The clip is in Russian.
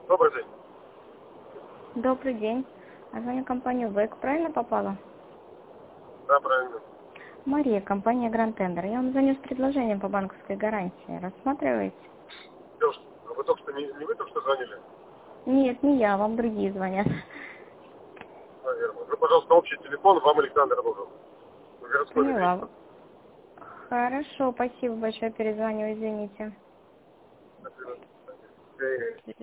Добрый день. Добрый день. Звоню в компанию ВЭК. Правильно попала? Да, правильно. Мария, компания Grand Tender. Я вам звоню с предложением по банковской гарантии. Рассматриваете? Девушка, а вы только что не вы только что звонили? Нет, не я, вам другие звонят. Наверное. Вы, пожалуйста, общий телефон, вам Александр нужен. В городской Поняла. линейке. Хорошо, спасибо большое, перезвоню, извините. Спасибо.